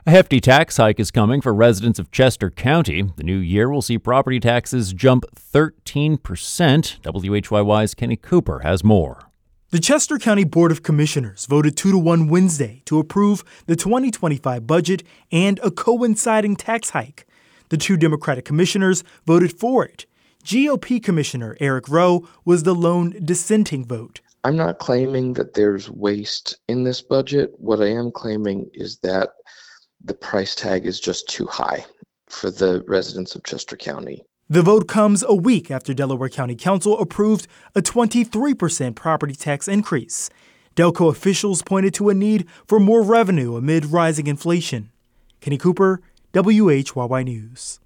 A hefty tax hike is coming for residents of Chester County. The new year will see property taxes jump 13%. WHYY's Kenny Cooper has more. The Chester County Board of Commissioners voted 2-1 Wednesday to approve the 2025 budget and a coinciding tax hike. The two Democratic commissioners voted for it. GOP Commissioner Eric Rowe was the lone dissenting vote. I'm not claiming that there's waste in this budget. What I am claiming is that the price tag is just too high for the residents of Chester County. The vote comes a week after Delaware County Council approved a 23% property tax increase. Delco officials pointed to a need for more revenue amid rising inflation. Kenny Cooper, WHYY News.